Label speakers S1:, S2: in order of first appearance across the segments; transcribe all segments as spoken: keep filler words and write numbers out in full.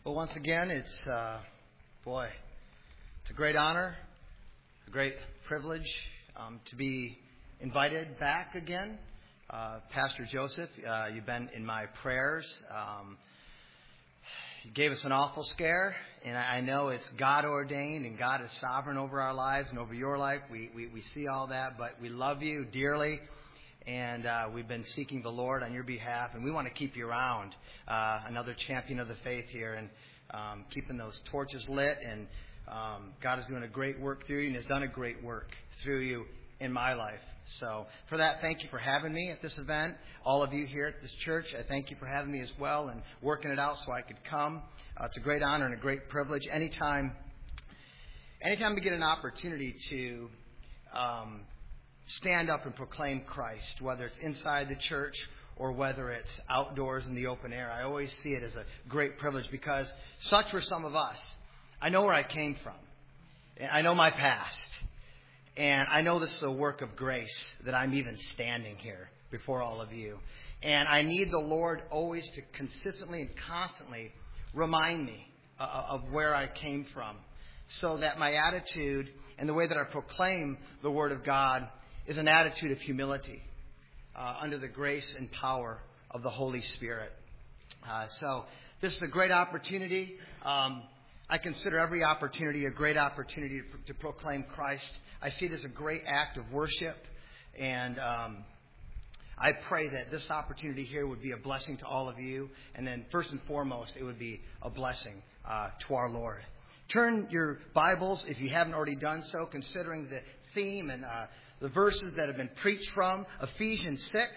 S1: Well, once again, it's, uh, boy, it's a great honor, a great privilege um, to be invited back again. Uh, Pastor Joseph, uh, you've been in my prayers. Um, you gave us an awful scare, and I know it's God ordained, and God is sovereign over our lives and over your life. We, we, we see all that, but we love you dearly. And uh, we've been seeking the Lord on your behalf, and we want to keep you around, uh, another champion of the faith here, and um, keeping those torches lit. And um, God is doing a great work through you, and has done a great work through you in my life. So for that, thank you for having me at this event. All of you here at this church, I thank you for having me as well and working it out so I could come. Uh, it's a great honor and a great privilege. Anytime, anytime we get an opportunity to Um, stand up and proclaim Christ, whether it's inside the church or whether it's outdoors in the open air. I always see it as a great privilege because such were some of us. I know where I came from. I know my past. And I know this is a work of grace that I'm even standing here before all of you. And I need the Lord always to consistently and constantly remind me of where I came from, so that my attitude and the way that I proclaim the Word of God is an attitude of humility uh, under the grace and power of the Holy Spirit. Uh, so this is a great opportunity. Um, I consider every opportunity a great opportunity to, to proclaim Christ. I see it as a great act of worship. And um, I pray that this opportunity here would be a blessing to all of you. And then first and foremost, it would be a blessing uh, to our Lord. Turn your Bibles, if you haven't already done so, considering the theme and uh, the verses that have been preached from Ephesians six.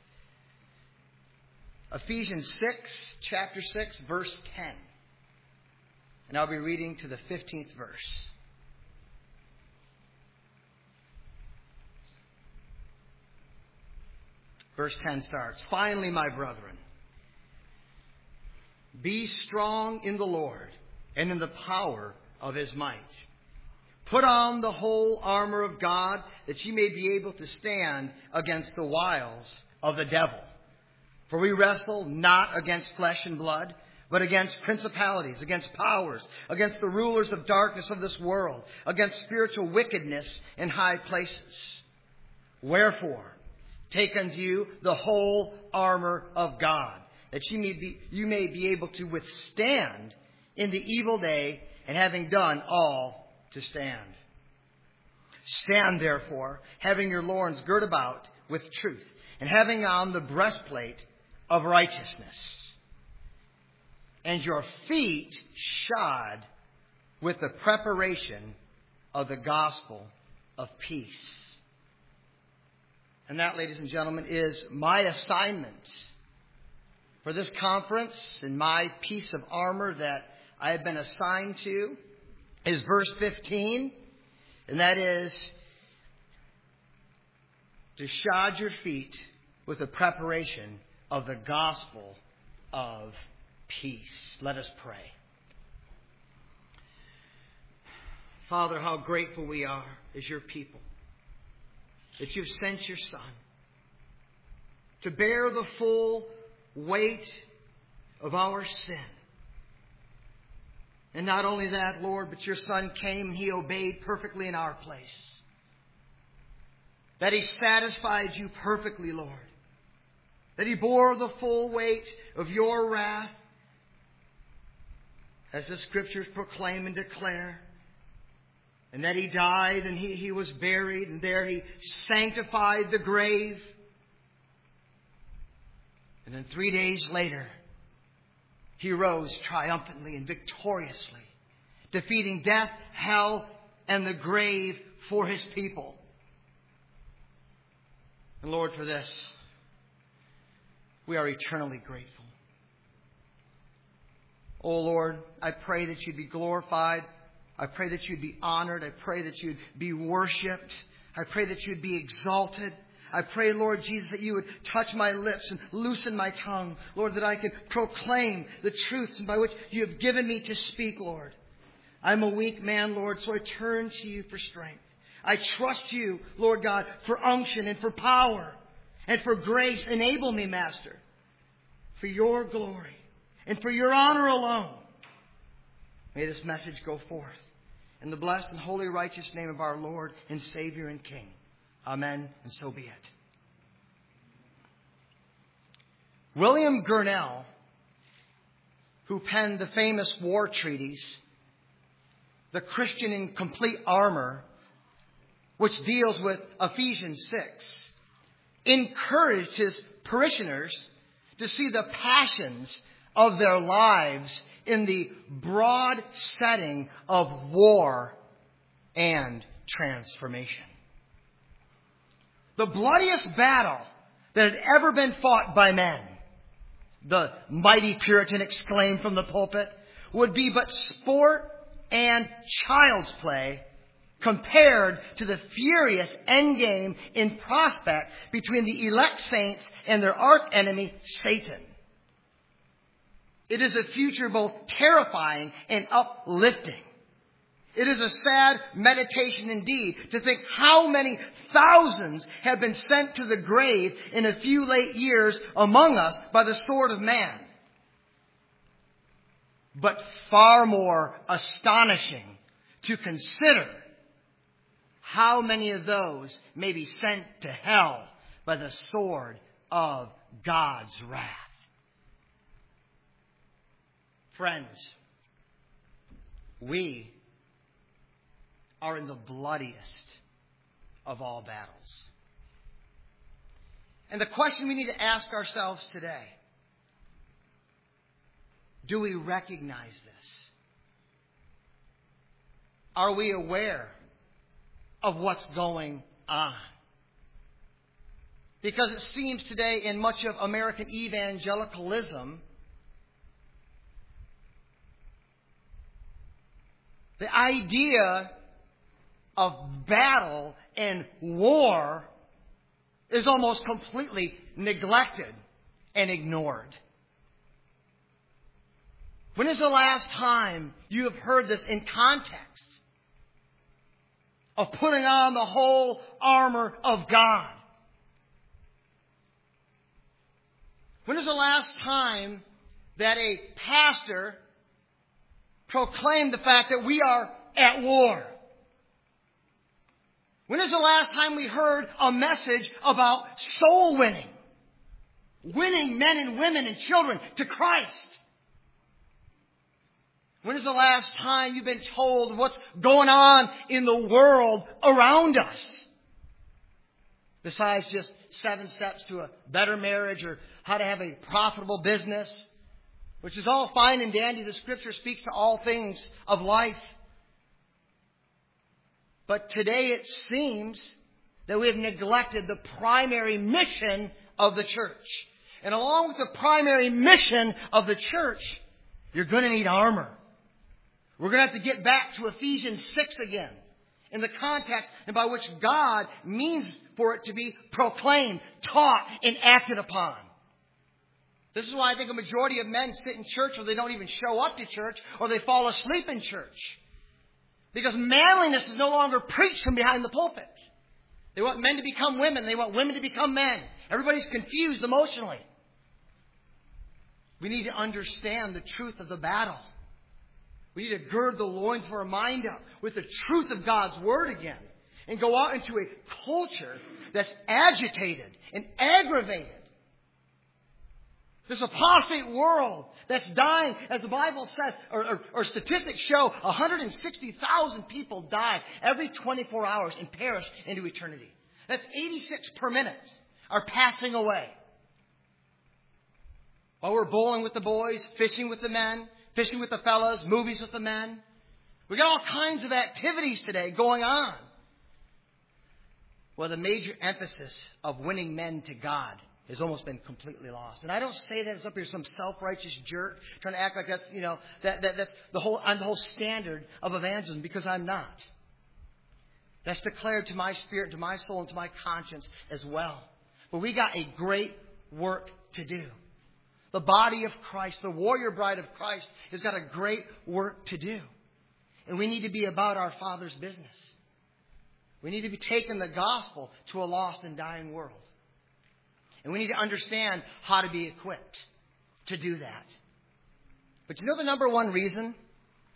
S1: Ephesians six, chapter six, verse ten. And I'll be reading to the fifteenth verse. Verse ten starts, "Finally, my brethren, be strong in the Lord and in the power of His might. Put on the whole armor of God, that ye may be able to stand against the wiles of the devil. For we wrestle not against flesh and blood, but against principalities, against powers, against the rulers of darkness of this world, against spiritual wickedness in high places. Wherefore, take unto you the whole armor of God, that ye may be, you may be able to withstand in the evil day, and having done all, to stand. Stand therefore, having your loins girt about with truth, and having on the breastplate of righteousness, and your feet shod with the preparation of the gospel of peace." And that, ladies and gentlemen, is my assignment for this conference, and my piece of armor that I have been assigned to is verse fifteen, and that is to shod your feet with the preparation of the gospel of peace. Let us pray. Father, how grateful we are as your people that you've sent your Son to bear the full weight of our sin. And not only that, Lord, but your Son came and He obeyed perfectly in our place. That He satisfied you perfectly, Lord. That He bore the full weight of your wrath, as the Scriptures proclaim and declare. And that He died and He, he was buried, and there He sanctified the grave. And then three days later, He rose triumphantly and victoriously, defeating death, hell, and the grave for His people. And Lord, for this, we are eternally grateful. Oh Lord, I pray that you'd be glorified. I pray that you'd be honored. I pray that you'd be worshipped. I pray that you'd be exalted. I pray, Lord Jesus, that you would touch my lips and loosen my tongue. Lord, that I could proclaim the truths by which you have given me to speak, Lord. I'm a weak man, Lord, so I turn to you for strength. I trust you, Lord God, for unction and for power and for grace. Enable me, Master, for your glory and for your honor alone. May this message go forth in the blessed and holy righteous name of our Lord and Savior and King. Amen, and so be it. William Gurnall, who penned the famous war treatise, The Christian in Complete Armor, which deals with Ephesians six, encouraged his parishioners to see the passions of their lives in the broad setting of war and transformation. The bloodiest battle that had ever been fought by men, the mighty Puritan exclaimed from the pulpit, would be but sport and child's play compared to the furious endgame in prospect between the elect saints and their archenemy, Satan. It is a future both terrifying and uplifting. It is a sad meditation indeed to think how many thousands have been sent to the grave in a few late years among us by the sword of man. But far more astonishing to consider how many of those may be sent to hell by the sword of God's wrath. Friends, we are in the bloodiest of all battles. And the question we need to ask ourselves today, do we recognize this? Are we aware of what's going on? Because it seems today in much of American evangelicalism, the idea of battle and war is almost completely neglected and ignored. When is the last time you have heard this in context of putting on the whole armor of God? When is the last time that a pastor proclaimed the fact that we are at war? When is the last time we heard a message about soul winning? Winning men and women and children to Christ. When is the last time you've been told what's going on in the world around us? Besides just seven steps to a better marriage or how to have a profitable business, which is all fine and dandy. The Scripture speaks to all things of life. But today it seems that we have neglected the primary mission of the church. And along with the primary mission of the church, you're going to need armor. We're going to have to get back to Ephesians six again, in the context and by which God means for it to be proclaimed, taught, and acted upon. This is why I think a majority of men sit in church or they don't even show up to church or they fall asleep in church. Because manliness is no longer preached from behind the pulpit. They want men to become women. They want women to become men. Everybody's confused emotionally. We need to understand the truth of the battle. We need to gird the loins of our mind up with the truth of God's Word again. And go out into a culture that's agitated and aggravated. This apostate world that's dying, as the Bible says, or, or, or statistics show, one hundred sixty thousand people die every twenty-four hours and perish into eternity. That's eighty-six per minute are passing away. While we're bowling with the boys, fishing with the men, fishing with the fellas, movies with the men. We got all kinds of activities today going on. Well, the major emphasis of winning men to God has almost been completely lost. And I don't say that as up here some self-righteous jerk trying to act like that's, you know, that, that that's the whole, I'm the whole standard of evangelism, because I'm not. That's declared to my spirit, to my soul, and to my conscience as well. But we got a great work to do. The body of Christ, the warrior bride of Christ, has got a great work to do. And we need to be about our Father's business. We need to be taking the gospel to a lost and dying world. And we need to understand how to be equipped to do that. But you know the number one reason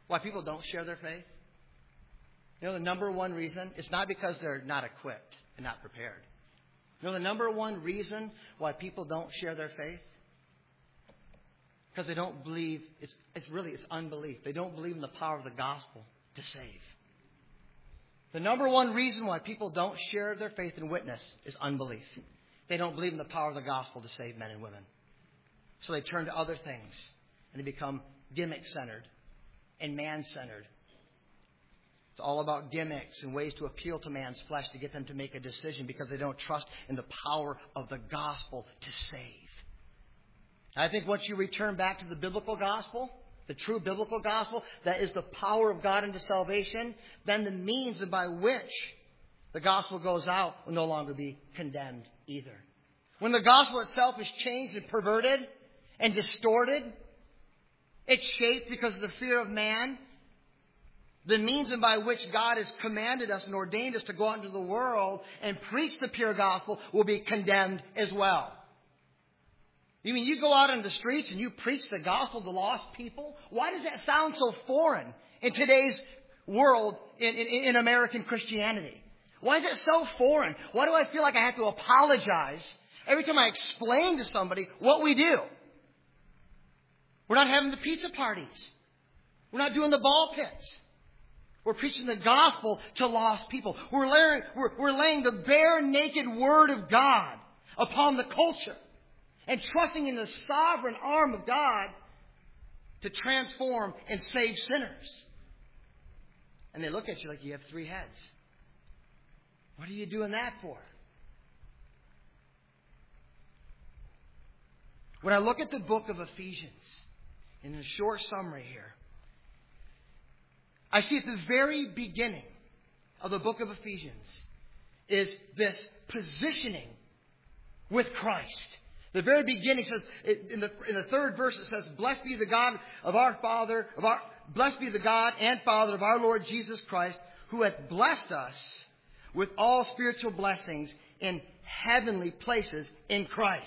S1: why people don't share their faith? You know, the number one reason, it's not because they're not equipped and not prepared. You know, the number one reason why people don't share their faith? Because they don't believe, it's, it's really, it's unbelief. They don't believe in the power of the gospel to save. The number one reason why people don't share their faith and witness is unbelief. They don't believe in the power of the gospel to save men and women. So they turn to other things, and they become gimmick-centered and man-centered. It's all about gimmicks and ways to appeal to man's flesh to get them to make a decision because they don't trust in the power of the gospel to save. I think once you return back to the biblical gospel, the true biblical gospel, that is the power of God into salvation, then the means by which the gospel goes out will no longer be condemned either. When the gospel itself is changed and perverted and distorted, it's shaped because of the fear of man, the means by which God has commanded us and ordained us to go out into the world and preach the pure gospel will be condemned as well. You mean you go out on the streets and you preach the gospel to lost people? Why does that sound so foreign in today's world in, in, in American Christianity? Why is it so foreign? Why do I feel like I have to apologize every time I explain to somebody what we do? We're not having the pizza parties. We're not doing the ball pits. We're preaching the gospel to lost people. We're laying, we're, we're laying the bare naked word of God upon the culture and trusting in the sovereign arm of God to transform and save sinners. And they look at you like you have three heads. What are you doing that for? When I look at the book of Ephesians, in a short summary here, I see at the very beginning of the book of Ephesians is this positioning with Christ. The very beginning says, in the, in the third verse it says, Blessed be the God of our Father, of our, blessed be the God and Father of our Lord Jesus Christ, who hath blessed us with all spiritual blessings in heavenly places in Christ.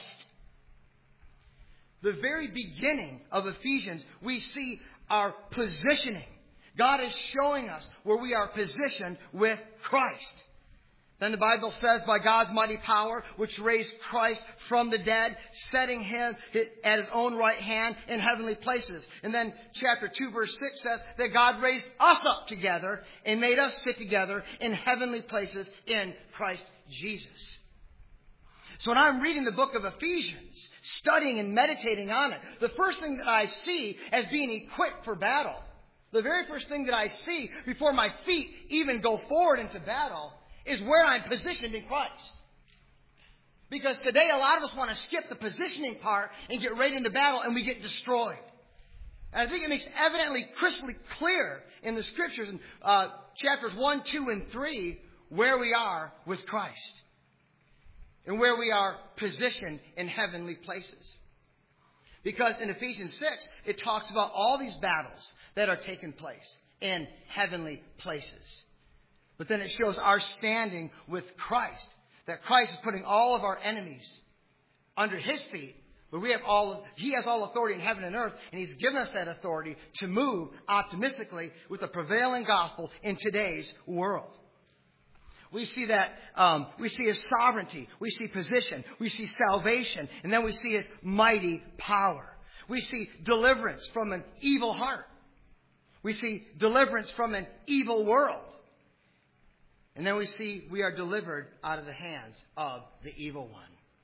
S1: The very beginning of Ephesians, we see our positioning. God is showing us where we are positioned with Christ. Then the Bible says, by God's mighty power, which raised Christ from the dead, setting him at his own right hand in heavenly places. And then chapter two, verse six says that God raised us up together and made us sit together in heavenly places in Christ Jesus. So when I'm reading the book of Ephesians, studying and meditating on it, the first thing that I see as being equipped for battle, the very first thing that I see before my feet even go forward into battle is where I'm positioned in Christ. Because today a lot of us want to skip the positioning part and get right into battle and we get destroyed. And I think it makes evidently crystal clear in the Scriptures in uh, chapters one, two, and three where we are with Christ. And where we are positioned in heavenly places. Because in Ephesians six, it talks about all these battles that are taking place in heavenly places. But then it shows our standing with Christ. That Christ is putting all of our enemies under his feet. But we have all of, he has all authority in heaven and earth. And he's given us that authority to move optimistically with the prevailing gospel in today's world. We see that, um, we see his sovereignty. We see position. We see salvation. And then we see his mighty power. We see deliverance from an evil heart. We see deliverance from an evil world. And then we see we are delivered out of the hands of the evil one.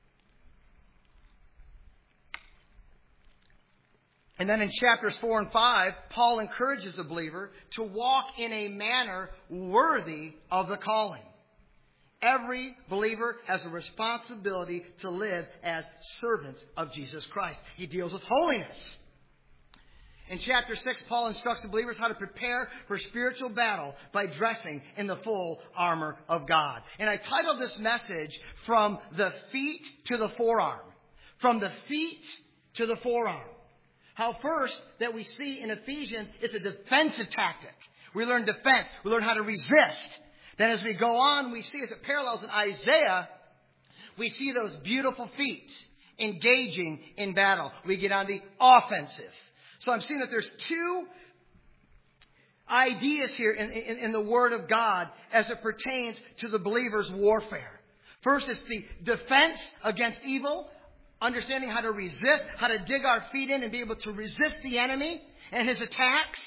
S1: And then in chapters four and five, Paul encourages the believer to walk in a manner worthy of the calling. Every believer has a responsibility to live as servants of Jesus Christ. He deals with holiness. In chapter six, Paul instructs the believers how to prepare for spiritual battle by dressing in the full armor of God. And I titled this message, From the Feet to the Forearm. From the feet to the forearm. How first that we see in Ephesians, it's a defensive tactic. We learn defense. We learn how to resist. Then as we go on, we see as it parallels in Isaiah, we see those beautiful feet engaging in battle. We get on the offensive. So I'm seeing that there's two ideas here in, in, in the Word of God as it pertains to the believer's warfare. First, it's the defense against evil, understanding how to resist, how to dig our feet in and be able to resist the enemy and his attacks.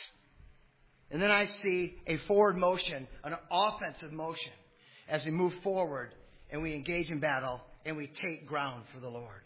S1: And then I see a forward motion, an offensive motion, as we move forward and we engage in battle and we take ground for the Lord.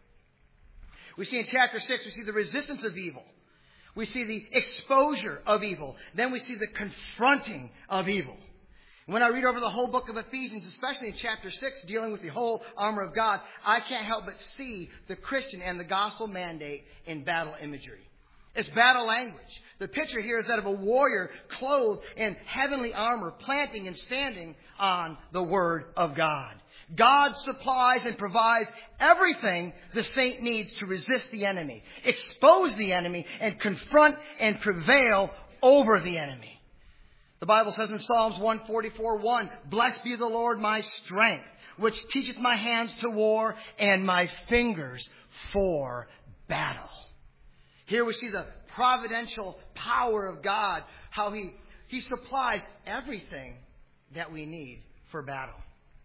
S1: We see in chapter six, we see the resistance of evil. We see the exposure of evil. Then we see the confronting of evil. When I read over the whole book of Ephesians, especially in chapter six, dealing with the whole armor of God, I can't help but see the Christian and the gospel mandate in battle imagery. It's battle language. The picture here is that of a warrior clothed in heavenly armor, planting and standing on the Word of God. God supplies and provides everything the saint needs to resist the enemy, expose the enemy, and confront and prevail over the enemy. The Bible says in Psalms one forty-four, one, "Blessed be the Lord my strength, which teacheth my hands to war and my fingers for battle." Here we see the providential power of God, how He, he supplies everything that we need for battle.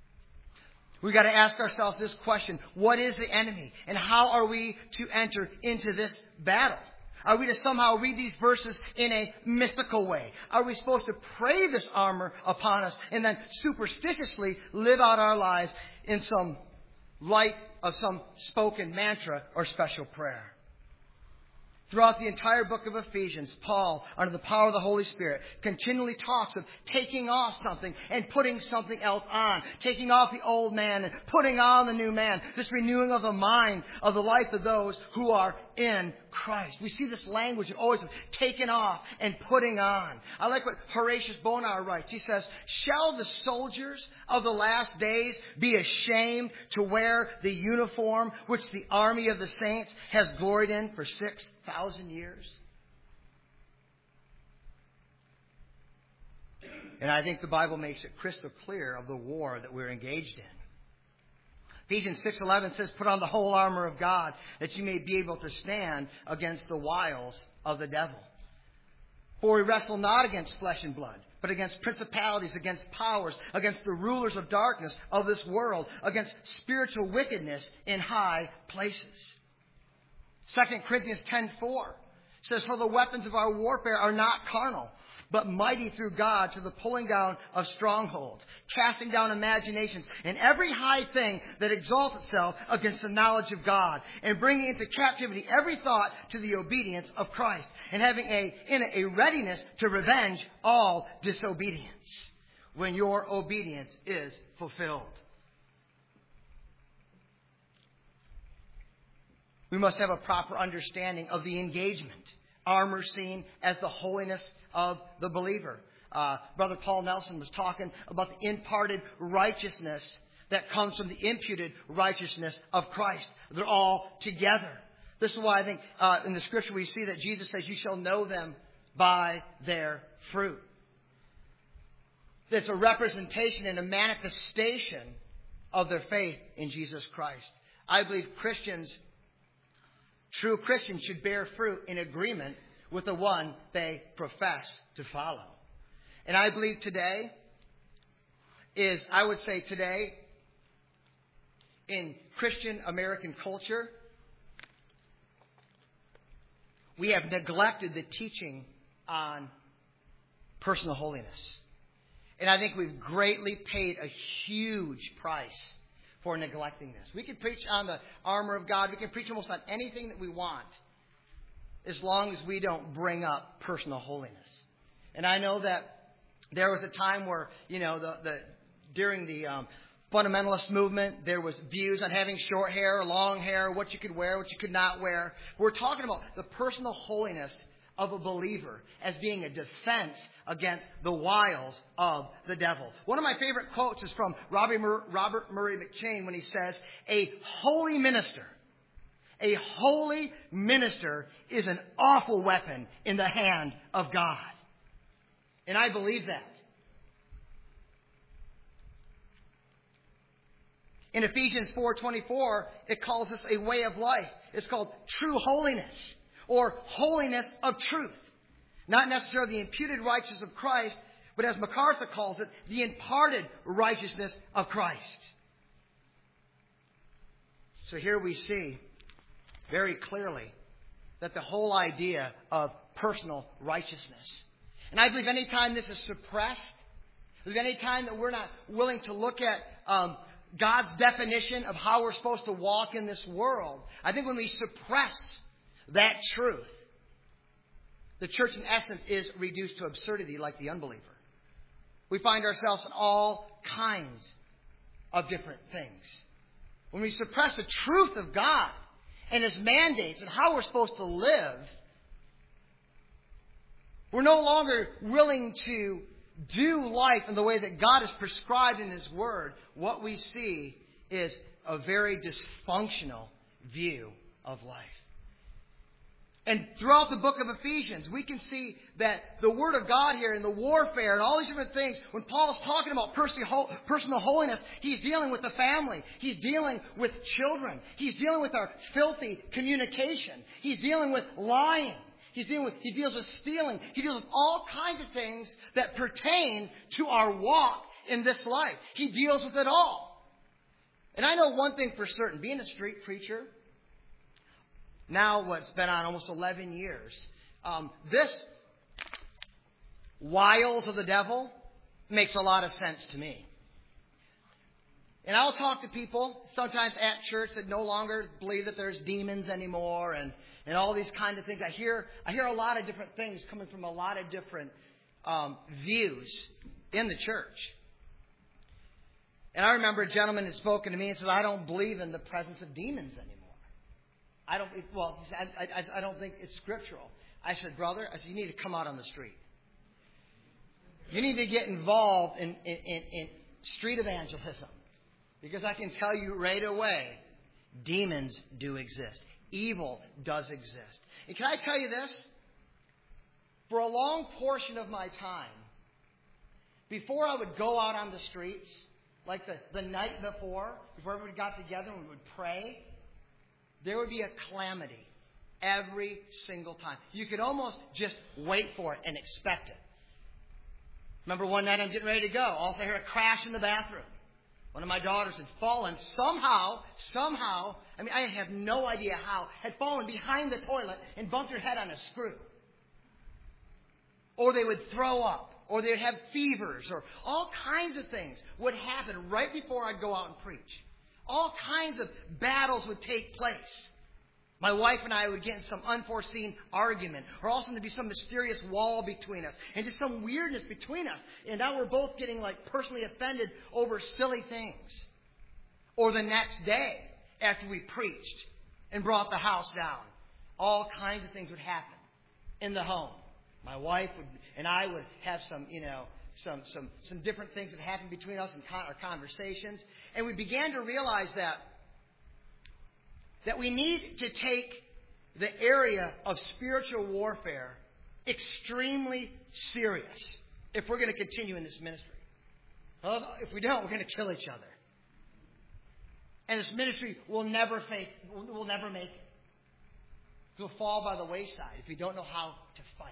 S1: We've got to ask ourselves this question: what is the enemy? And how are we to enter into this battle? Are we to somehow read these verses in a mystical way? Are we supposed to pray this armor upon us and then superstitiously live out our lives in some light of some spoken mantra or special prayer? Throughout the entire book of Ephesians, Paul, under the power of the Holy Spirit, continually talks of taking off something and putting something else on. Taking off the old man and putting on the new man. This renewing of the mind of the life of those who are in Christ. We see this language always of taking off and putting on. I like what Horatius Bonar writes. He says, "Shall the soldiers of the last days be ashamed to wear the uniform which the army of the saints has gloried in for six thousand years?" And I think the Bible makes it crystal clear of the war that we're engaged in. Ephesians six eleven says, "Put on the whole armor of God, that you may be able to stand against the wiles of the devil. For we wrestle not against flesh and blood, but against principalities, against powers, against the rulers of darkness of this world, against spiritual wickedness in high places." Second Corinthians ten four says, "For the weapons of our warfare are not carnal, but mighty through God to the pulling down of strongholds, casting down imaginations and every high thing that exalts itself against the knowledge of God, and bringing into captivity every thought to the obedience of Christ, and having a, in it a readiness to revenge all disobedience when your obedience is fulfilled." We must have a proper understanding of the engagement. Armor seen as the holiness of the believer. Uh, Brother Paul Nelson was talking about the imparted righteousness that comes from the imputed righteousness of Christ. They're all together. This is why I think uh, in the Scripture we see that Jesus says, "You shall know them by their fruit." It's a representation and a manifestation of their faith in Jesus Christ. I believe Christians, true Christians, should bear fruit in agreement with the one they profess to follow. And I believe today is, I would say today, in Christian American culture, we have neglected the teaching on personal holiness. And I think we've greatly paid a huge price for neglecting this. We can preach on the armor of God. We can preach almost on anything that we want, as long as we don't bring up personal holiness. And I know that there was a time where, you know, the, the during the um, fundamentalist movement, there was views on having short hair, long hair, what you could wear, what you could not wear. We're talking about the personal holiness of a believer as being a defense against the wiles of the devil. One of my favorite quotes is from Robert Murray McCheyne when he says, "A holy minister A holy minister is an awful weapon in the hand of God." And I believe that. In Ephesians four twenty-four, it calls this a way of life. It's called true holiness, or holiness of truth. Not necessarily the imputed righteousness of Christ, but as MacArthur calls it, the imparted righteousness of Christ. So here we see very clearly that the whole idea of personal righteousness. And I believe any time this is suppressed, I believe any time that we're not willing to look at um, God's definition of how we're supposed to walk in this world, I think when we suppress that truth, the church in essence is reduced to absurdity like the unbeliever. We find ourselves in all kinds of different things. When we suppress the truth of God and His mandates and how we're supposed to live, we're no longer willing to do life in the way that God has prescribed in His Word. What we see is a very dysfunctional view of life. And throughout the book of Ephesians, we can see that the Word of God here and the warfare and all these different things, when Paul's talking about personal holiness, he's dealing with the family. He's dealing with children. He's dealing with our filthy communication. He's dealing with lying. He's dealing with, he deals with stealing. He deals with all kinds of things that pertain to our walk in this life. He deals with it all. And I know one thing for certain. Being a street preacher, now what's been on almost eleven years, um, this wiles of the devil makes a lot of sense to me. And I'll talk to people sometimes at church that no longer believe that there's demons anymore and, and all these kind of things. I hear I hear a lot of different things coming from a lot of different um, views in the church. And I remember a gentleman had spoken to me and said, I don't believe in the presence of demons anymore. I don't, well, I, I, I don't think it's scriptural. I said, brother, I said, you need to come out on the street. You need to get involved in, in, in, in street evangelism. Because I can tell you right away, demons do exist. Evil does exist. And can I tell you this? For a long portion of my time, before I would go out on the streets, like the, the night before, before everybody got together and we would pray, there would be a calamity every single time. You could almost just wait for it and expect it. Remember one night I'm getting ready to go. Also I hear a crash in the bathroom. One of my daughters had fallen somehow, somehow, I mean, I have no idea how, had fallen behind the toilet and bumped her head on a screw. Or they would throw up. Or they would have fevers. Or all kinds of things would happen right before I'd go out and preach. All kinds of battles would take place. My wife and I would get in some unforeseen argument. Or also there'd be some mysterious wall between us. And just some weirdness between us. And now we're both getting like personally offended over silly things. Or the next day, after we preached and brought the house down, all kinds of things would happen in the home. My wife would, and I would have some, you know, some some some different things that happened between us in con- our conversations. And we began to realize that that we need to take the area of spiritual warfare extremely serious if we're going to continue in this ministry. If we don't, we're going to kill each other. And this ministry will never fake, will never make it. We'll fall by the wayside if we don't know how to fight.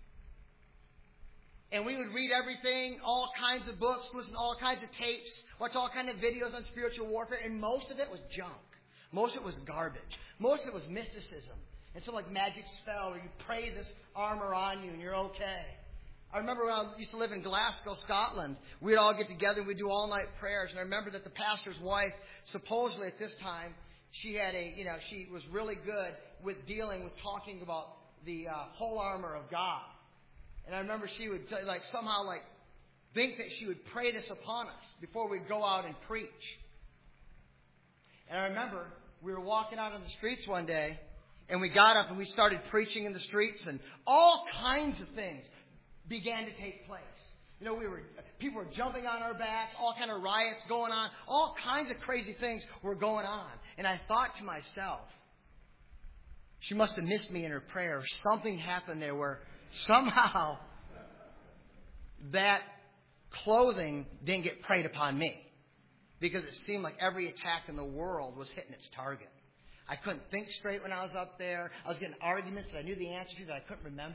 S1: And we would read everything, all kinds of books, listen to all kinds of tapes, watch all kinds of videos on spiritual warfare, and most of it was junk. Most of it was garbage. Most of it was mysticism. And so like magic spell, or you pray this armor on you and you're okay. I remember when I used to live in Glasgow, Scotland, we'd all get together and we'd do all-night prayers. And I remember that the pastor's wife, supposedly at this time, she had a, you know, she was really good with dealing with talking about the uh, whole armor of God. And I remember she would say, like somehow like think that she would pray this upon us before we'd go out and preach. And I remember we were walking out on the streets one day, and we got up and we started preaching in the streets, and all kinds of things began to take place. You know, we were people were jumping on our backs, all kind of riots going on, all kinds of crazy things were going on. And I thought to myself, she must have missed me in her prayer. Something happened there where somehow that clothing didn't get preyed upon me. Because it seemed like every attack in the world was hitting its target. I couldn't think straight when I was up there. I was getting arguments that I knew the answer to that I couldn't remember.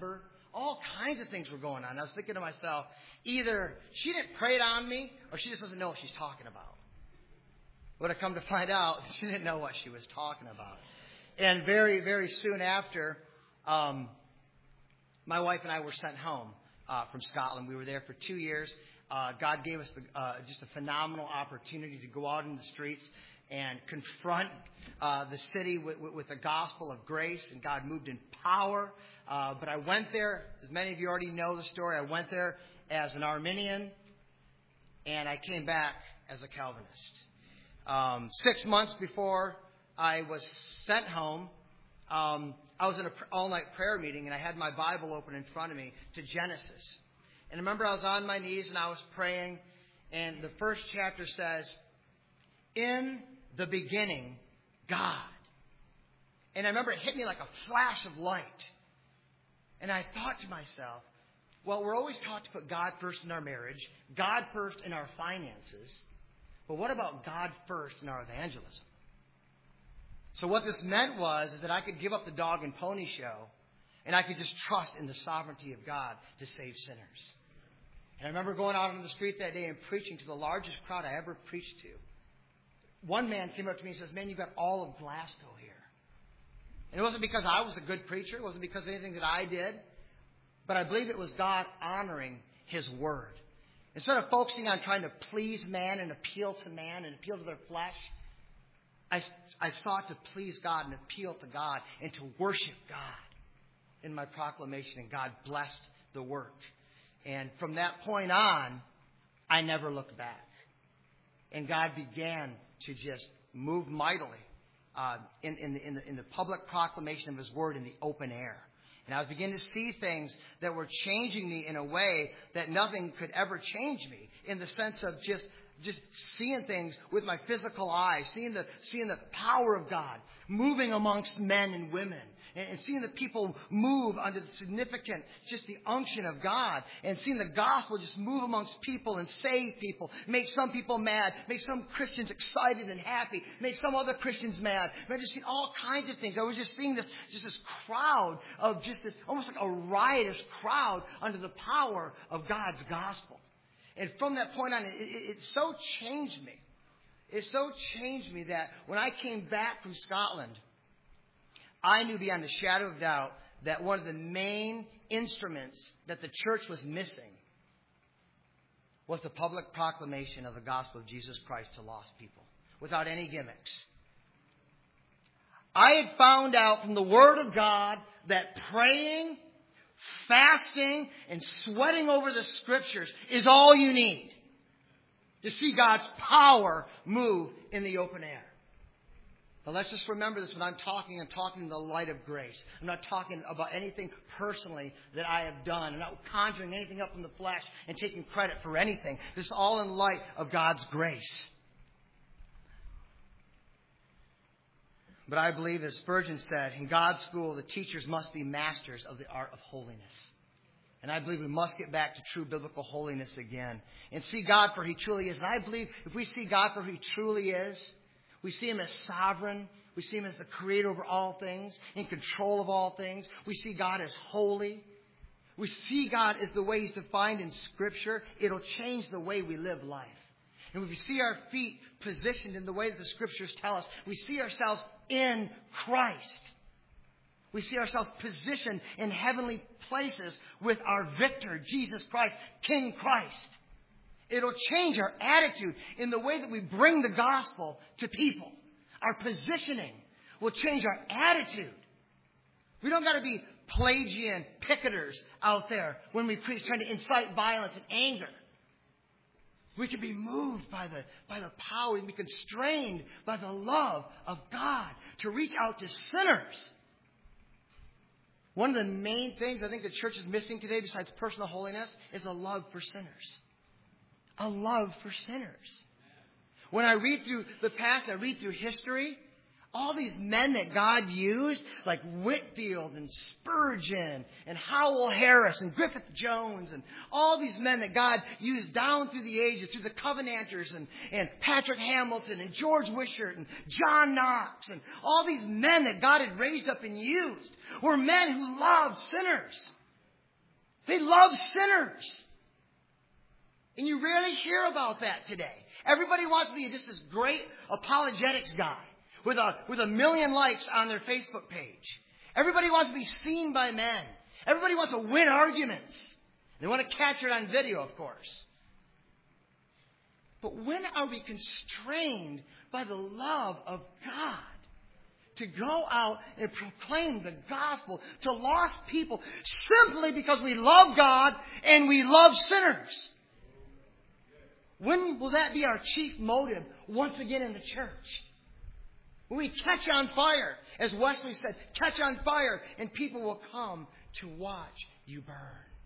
S1: all kinds of things were going on. I was thinking to myself, either she didn't pray it on me or she just doesn't know what she's talking about. What I come to find out, she didn't know what she was talking about. And very, very soon after, um, my wife and I were sent home uh, from Scotland. We were there for two years. Uh, God gave us the, uh, just a phenomenal opportunity to go out in the streets and confront uh, the city with, with, with the gospel of grace. And God moved in power. Uh, but I went there, as many of you already know the story, I went there as an Arminian, and I came back as a Calvinist. Um, six months before I was sent home, um, I was in an all-night prayer meeting, and I had my Bible open in front of me to Genesis. And I remember I was on my knees, and I was praying, and the first chapter says, "In the beginning, God." And I remember it hit me like a flash of light. And I thought to myself, well, we're always taught to put God first in our marriage, God first in our finances. But what about God first in our evangelism? So what this meant was is that I could give up the dog and pony show, and I could just trust in the sovereignty of God to save sinners. And I remember going out on the street that day and preaching to the largest crowd I ever preached to. One man came up to me and says, "Man, you've got all of Glasgow here." And it wasn't because I was a good preacher. It wasn't because of anything that I did. But I believe it was God honoring His Word. Instead of focusing on trying to please man and appeal to man and appeal to their flesh, I, I sought to please God and appeal to God and to worship God in my proclamation. And God blessed the work. And from that point on, I never looked back. And God began to just move mightily uh, in, in, the, in, the, in the public proclamation of His Word in the open air. And I was beginning to see things that were changing me in a way that nothing could ever change me, in the sense of just just seeing things with my physical eyes, seeing the seeing the power of God moving amongst men and women, and, and seeing the people move under the significant, just the unction of God, and seeing the gospel just move amongst people and save people, make some people mad, make some Christians excited and happy, make some other Christians mad. I just seen all kinds of things. I was just seeing this, just this crowd of just this, almost like a riotous crowd under the power of God's gospel. And from that point on, it, it, it so changed me. It so changed me that when I came back from Scotland, I knew beyond a shadow of doubt that one of the main instruments that the church was missing was the public proclamation of the gospel of Jesus Christ to lost people, without any gimmicks. I had found out from the Word of God that praying, fasting, and sweating over the Scriptures is all you need to see God's power move in the open air. But let's just remember this when I'm talking. I'm talking in the light of grace. I'm not talking about anything personally that I have done. I'm not conjuring anything up from the flesh and taking credit for anything. This is all in light of God's grace. But I believe, as Spurgeon said, in God's school, the teachers must be masters of the art of holiness. And I believe we must get back to true biblical holiness again and see God for He truly is. And I believe if we see God for who He truly is, we see Him as sovereign. We see Him as the creator over all things, in control of all things. We see God as holy. We see God as the way He's defined in Scripture. It'll change the way we live life. And if we see our feet positioned in the way that the Scriptures tell us, we see ourselves in Christ. We see ourselves positioned in heavenly places with our victor, Jesus Christ, King Christ. It'll change our attitude in the way that we bring the gospel to people. Our positioning will change our attitude. We don't got to be Pelagian picketers out there when we preach, trying to incite violence and anger. We can be moved by the, by the power and be constrained by the love of God to reach out to sinners. One of the main things I think the church is missing today, besides personal holiness, is a love for sinners. A love for sinners. When I read through the past, I read through history, all these men that God used, like Whitefield and Spurgeon and Howell Harris and Griffith Jones, and all these men that God used down through the ages, through the Covenanters, and, and Patrick Hamilton and George Wishart and John Knox, and all these men that God had raised up and used were men who loved sinners. They love sinners. And you rarely hear about that today. Everybody wants to be just this great apologetics guy with a, with a million likes on their Facebook page. Everybody wants to be seen by men. Everybody wants to win arguments. They want to capture it on video, of course. But when are we constrained by the love of God to go out and proclaim the gospel to lost people simply because we love God and we love sinners? When will that be our chief motive once again in the church? When we catch on fire, as Wesley said, catch on fire and people will come to watch you burn.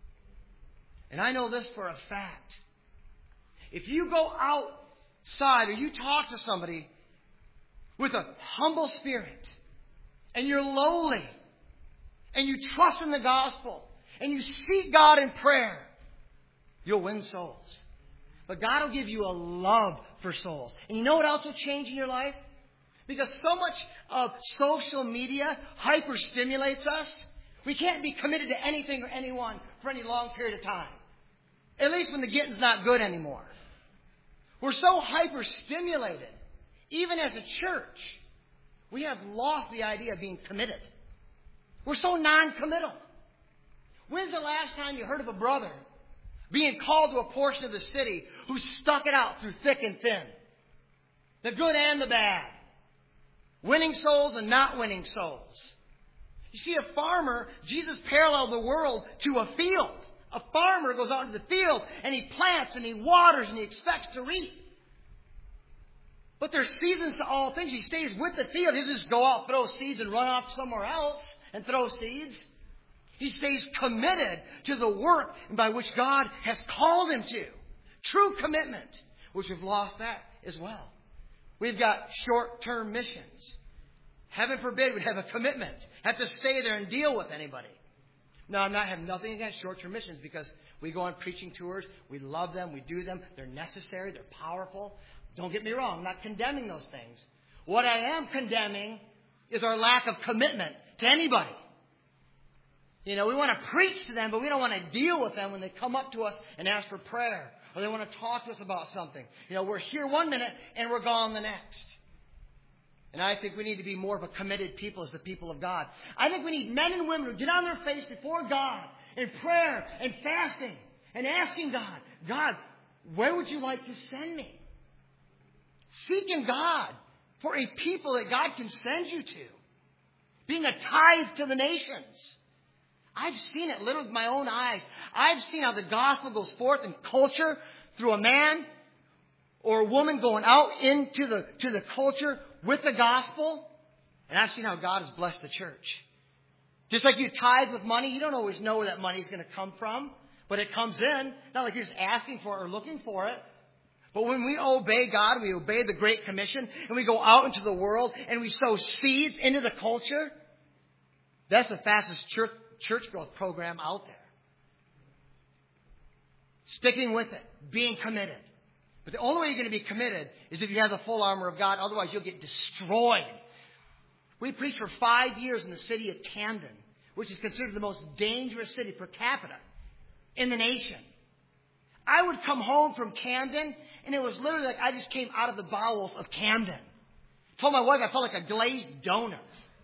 S1: And I know this for a fact. If you go outside or you talk to somebody with a humble spirit and you're lowly and you trust in the gospel and you seek God in prayer, you'll win souls. But God will give you a love for souls. And you know what else will change in your life? Because so much of social media hyper-stimulates us, we can't be committed to anything or anyone for any long period of time. At least when the getting's not good anymore. We're so hyper-stimulated, even as a church, we have lost the idea of being committed. We're so non-committal. When's the last time you heard of a brother being called to a portion of the city who stuck it out through thick and thin? The good and the bad. Winning souls and not winning souls. You see, a farmer, Jesus paralleled the world to a field. A farmer goes out into the field and he plants and he waters and he expects to reap. But there's seasons to all things. He stays with the field. He doesn't just go out, throw seeds and run off somewhere else and throw seeds. He stays committed to the work by which God has called him to. True commitment, which we've lost that as well. We've got short-term missions. Heaven forbid we'd have a commitment. Have to stay there and deal with anybody. No, I'm not having nothing against short-term missions because we go on preaching tours. We love them. We do them. They're necessary. They're powerful. Don't get me wrong. I'm not condemning those things. What I am condemning is our lack of commitment to anybody. You know, we want to preach to them, but we don't want to deal with them when they come up to us and ask for prayer. Or they want to talk to us about something. You know, we're here one minute and we're gone the next. And I think we need to be more of a committed people as the people of God. I think we need men and women who get on their face before God in prayer and fasting and asking God, God, where would you like to send me? Seeking God for a people that God can send you to. Being a tithe to the nations. I've seen it literally with my own eyes. I've seen how the gospel goes forth in culture through a man or a woman going out into the, to the culture with the gospel. And I've seen how God has blessed the church. Just like you tithe with money, you don't always know where that money is going to come from. But it comes in. Not like you're just asking for it or looking for it. But when we obey God, we obey the Great Commission, and we go out into the world and we sow seeds into the culture, that's the fastest church, church growth program out there. Sticking with it. Being committed. But the only way you're going to be committed is if you have the full armor of God. Otherwise, you'll get destroyed. We preached for five years in the city of Camden, which is considered the most dangerous city per capita in the nation. I would come home from Camden, and it was literally like I just came out of the bowels of Camden. I told my wife I felt like a glazed donut.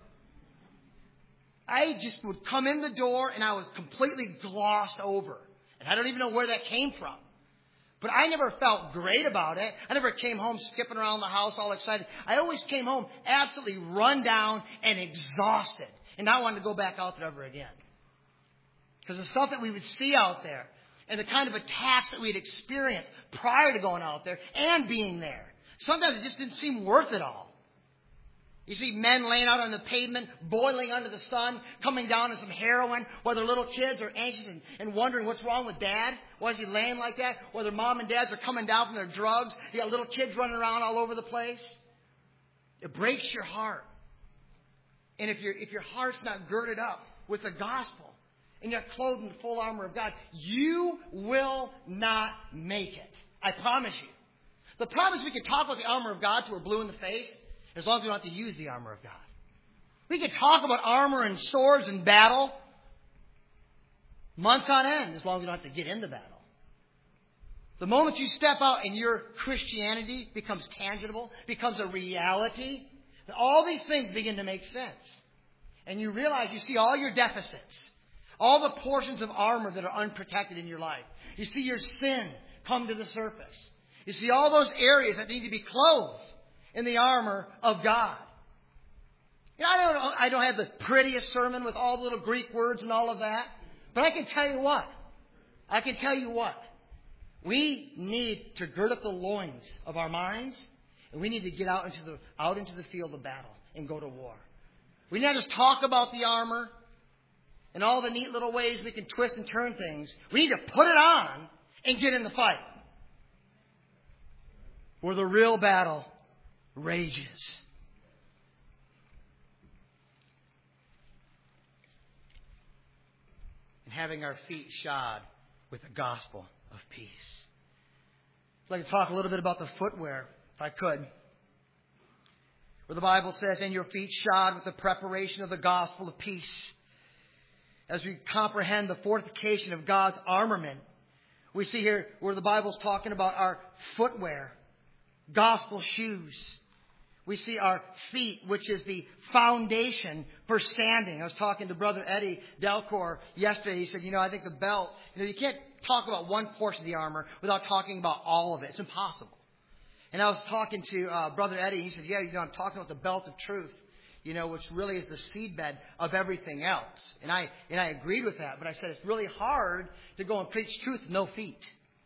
S1: I just would come in the door, and I was completely glossed over. And I don't even know where that came from. But I never felt great about it. I never came home skipping around the house all excited. I always came home absolutely run down and exhausted. And not wanting to go back out there ever again. Because the stuff that we would see out there and the kind of attacks that we'd experienced prior to going out there and being there. Sometimes it just didn't seem worth it all. You see men laying out on the pavement, boiling under the sun, coming down on some heroin, while their little kids are anxious and, and wondering what's wrong with dad. Why is he laying like that? While their mom and dads are coming down from their drugs. You got little kids running around all over the place. It breaks your heart. And if, your if your heart's not girded up with the gospel and you're clothed in the full armor of God, you will not make it. I promise you. The problem is we can talk about the armor of God till we're blue in the face. As long as we don't have to use the armor of God. We can talk about armor and swords and battle. Months on end, as long as you don't have to get into battle. The moment you step out and your Christianity becomes tangible, becomes a reality, then all these things begin to make sense. And you realize you see all your deficits, all the portions of armor that are unprotected in your life. You see your sin come to the surface. You see all those areas that need to be clothed in the armor of God. You know, I don't, I don't have the prettiest sermon with all the little Greek words and all of that. But I can tell you what. I can tell you what. We need to gird up the loins of our minds, and we need to get out into the out into the field of battle and go to war. We not just talk about the armor and all the neat little ways we can twist and turn things. We need to put it on and get in the fight, where the real battle rages. And having our feet shod with the gospel of peace. I'd like to talk a little bit about the footwear, if I could. Where the Bible says, and your feet shod with the preparation of the gospel of peace. As we comprehend the fortification of God's armament, we see here where the Bible's talking about our footwear, gospel shoes. We see our feet, which is the foundation for standing. I was talking to Brother Eddie Delcor yesterday. He said, you know, I think the belt, you know, you can't talk about one portion of the armor without talking about all of it. It's impossible. And I was talking to uh, Brother Eddie. He said, yeah, you know, I'm talking about the belt of truth, you know, which really is the seedbed of everything else. And I and I agreed with that. But I said it's really hard to go and preach truth with no feet.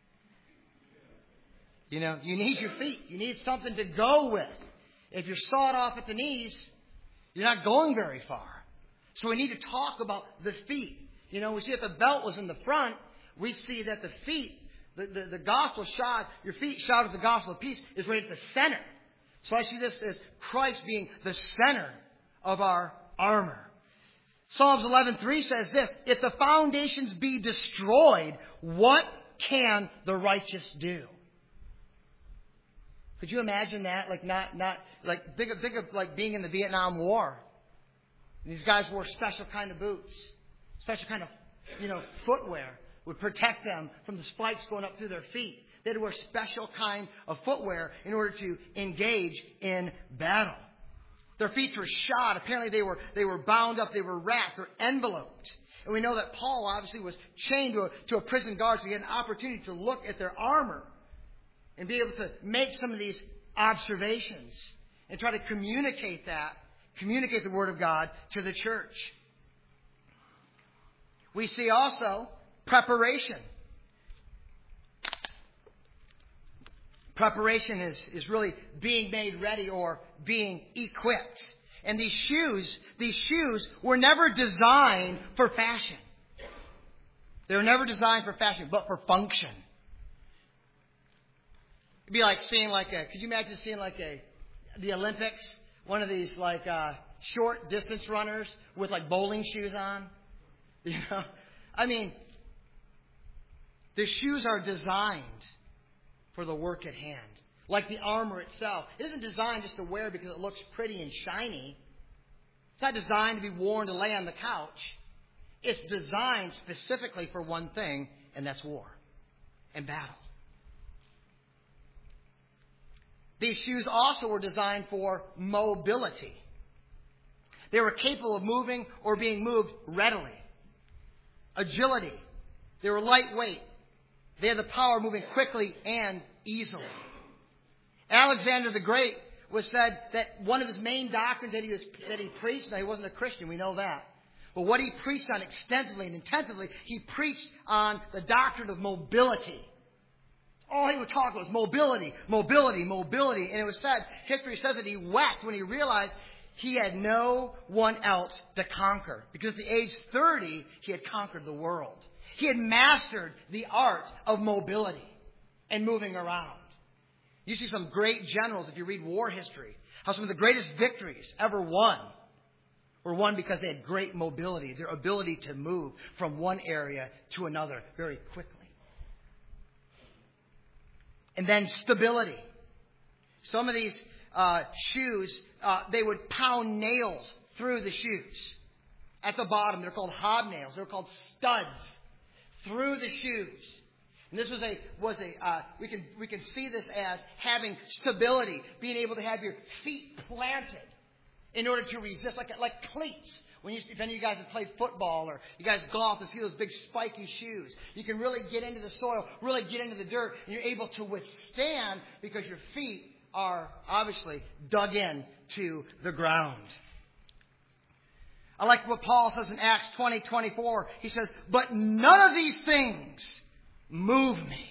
S1: You know, you need your feet. You need something to go with. If you're sawed off at the knees, you're not going very far. So we need to talk about the feet. You know, we see that the belt was in the front. We see that the feet, the, the, the gospel shod, your feet shod with the gospel of peace is right at the center. So I see this as Christ being the center of our armor. Psalms eleven three says this, if the foundations be destroyed, what can the righteous do? Could you imagine that? Like not, not, like think of, think of like being in the Vietnam War. These guys wore special kind of boots, special kind of, you know, footwear would protect them from the spikes going up through their feet. They had to wear special kind of footwear in order to engage in battle. Their feet were shod. Apparently they were, they were bound up. They were wrapped or enveloped. And we know that Paul obviously was chained to a, to a prison guard, so he had an opportunity to look at their armor and be able to make some of these observations and try to communicate that, communicate the Word of God to the church. We see also preparation. Preparation is, is really being made ready or being equipped. And these shoes, these shoes were never designed for fashion. They were never designed for fashion, but for function. It'd be like seeing like a, could you imagine seeing like a, the Olympics, one of these like uh, short distance runners with like bowling shoes on? You know, I mean, the shoes are designed for the work at hand. Like the armor itself. It isn't designed just to wear because it looks pretty and shiny. It's not designed to be worn to lay on the couch. It's designed specifically for one thing, and that's war and battle. These shoes also were designed for mobility. They were capable of moving or being moved readily. Agility. They were lightweight. They had the power of moving quickly and easily. Alexander the Great was said that one of his main doctrines that he was, that he preached, now he wasn't a Christian, we know that. But what he preached on extensively and intensively, he preached on the doctrine of mobility. All he would talk about was mobility, mobility, mobility. And it was said, history says that he wept when he realized he had no one else to conquer. Because at the age thirty, he had conquered the world. He had mastered the art of mobility and moving around. You see some great generals, if you read war history, how some of the greatest victories ever won were won because they had great mobility, their ability to move from one area to another very quickly. And then stability. Some of these uh, shoes, uh, they would pound nails through the shoes. At the bottom, they're called hobnails. They're called studs. through the shoes. And this was a was a uh, we can we can see this as having stability, being able to have your feet planted in order to resist, like like cleats. When you, if any of you guys have played football or you guys golf and see those big spiky shoes, you can really get into the soil, really get into the dirt, and you're able to withstand because your feet are obviously dug in to the ground. I like what Paul says in Acts twenty twenty-four. He says, "But none of these things move me."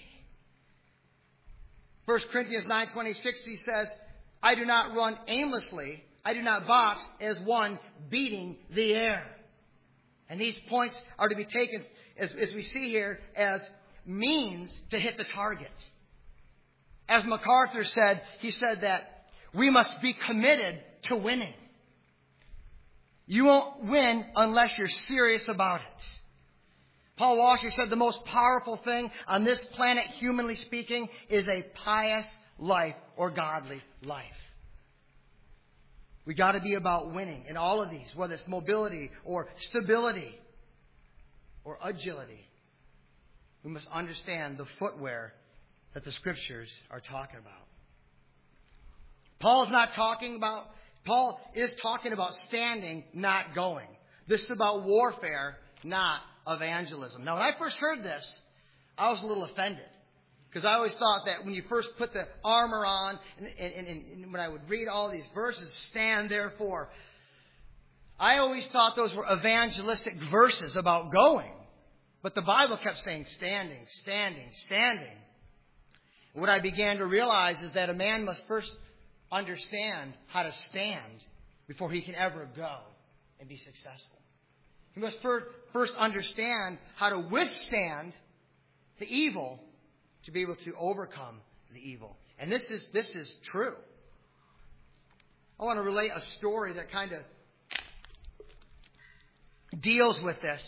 S1: First Corinthians nine twenty-six, he says, "I do not run aimlessly. I do not box as one beating the air." And these points are to be taken, as, as we see here, as means to hit the target. As MacArthur said, he said that we must be committed to winning. You won't win unless you're serious about it. Paul Washer said the most powerful thing on this planet, humanly speaking, is a pious life or godly life. We got to be about winning in all of these, whether it's mobility or stability or agility. We must understand the footwear that the Scriptures are talking about. Paul's not talking about, Paul is talking about standing, not going. This is about warfare, not evangelism. Now, when I first heard this, I was a little offended. Because I always thought that when you first put the armor on, and, and, and, and when I would read all these verses, stand therefore, I always thought those were evangelistic verses about going. But the Bible kept saying standing, standing, standing. What I began to realize is that a man must first understand how to stand before he can ever go and be successful. He must first understand how to withstand the evil to be able to overcome the evil. And this is this is true. I want to relate a story that kind of deals with this.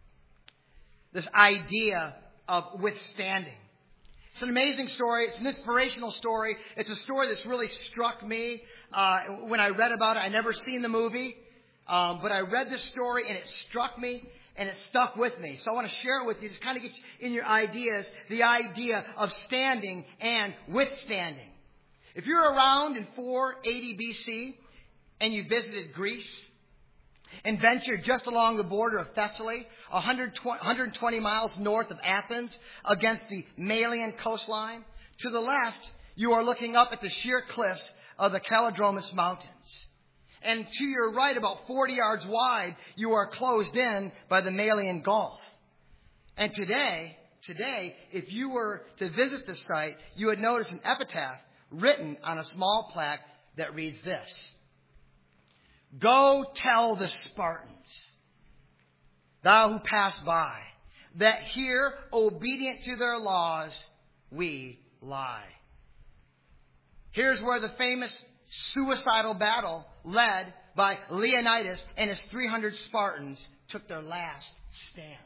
S1: This idea of withstanding. It's an amazing story. It's an inspirational story. It's a story that's really struck me uh, when I read about it. I never seen the movie, um, but I read this story and it struck me and it stuck with me. So I want to share it with you, just kind of get in your ideas, the idea of standing and withstanding. If you're around in four eighty B C and you visited Greece and ventured just along the border of Thessaly, one hundred twenty miles north of Athens, against the Malian coastline, to the left, you are looking up at the sheer cliffs of the Calidromus Mountains. And to your right, about forty yards wide, you are closed in by the Malian Gulf. And today, today, if you were to visit the site, you would notice an epitaph written on a small plaque that reads this: "Go tell the Spartans, thou who pass by, that here, obedient to their laws, we lie." Here's where the famous suicidal battle led by Leonidas and his three hundred Spartans took their last stand.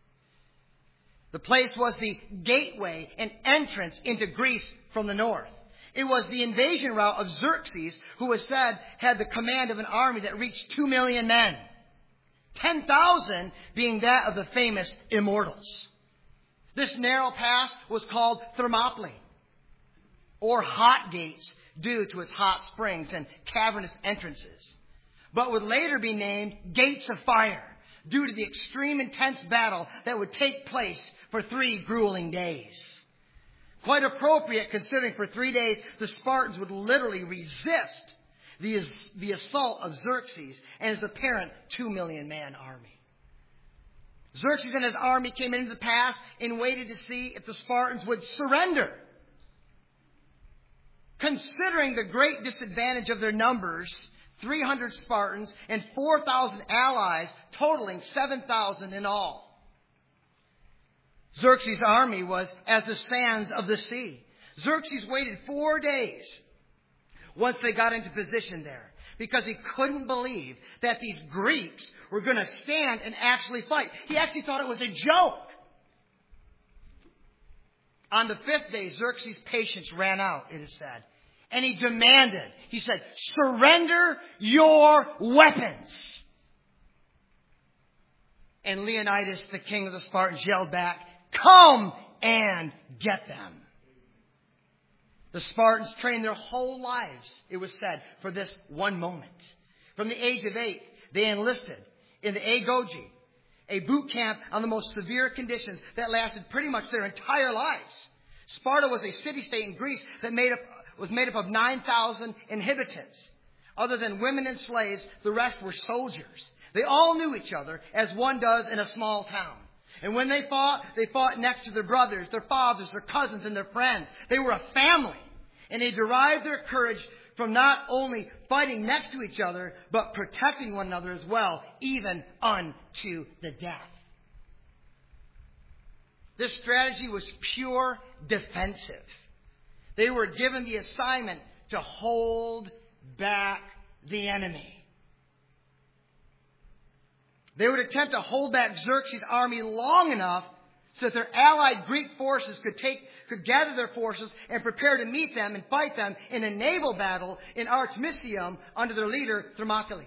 S1: The place was the gateway and entrance into Greece from the north. It was the invasion route of Xerxes, who was said had the command of an army that reached two million men. ten thousand being that of the famous Immortals. This narrow pass was called Thermopylae, or Hot Gates, due to its hot springs and cavernous entrances, but would later be named Gates of Fire, due to the extreme intense battle that would take place for three grueling days. Quite appropriate, considering for three days the Spartans would literally resist the, the assault of Xerxes and his apparent two million man army. Xerxes and his army came into the pass and waited to see if the Spartans would surrender. Considering the great disadvantage of their numbers, three hundred Spartans and four thousand allies, totaling seven thousand in all. Xerxes' army was as the sands of the sea. Xerxes waited four days once they got into position there, because he couldn't believe that these Greeks were going to stand and actually fight. He actually thought it was a joke. On the fifth day, Xerxes' patience ran out, it is said. And he demanded, he said, "Surrender your weapons." And Leonidas, the king of the Spartans, yelled back, Come and get them. The Spartans trained their whole lives, it was said, for this one moment. From the age of eight, they enlisted in the Agoge, a boot camp on the most severe conditions that lasted pretty much their entire lives. Sparta was a city-state in Greece that made up, was made up of nine thousand inhabitants. Other than women and slaves, the rest were soldiers. They all knew each other, as one does in a small town. And when they fought, they fought next to their brothers, their fathers, their cousins, and their friends. They were a family. And they derived their courage from not only fighting next to each other, but protecting one another as well, even unto the death. This strategy was pure defensive. They were given the assignment to hold back the enemy. They would attempt to hold back Xerxes' army long enough so that their allied Greek forces could take, could gather their forces and prepare to meet them and fight them in a naval battle in Artemisium under their leader, Thermopylae.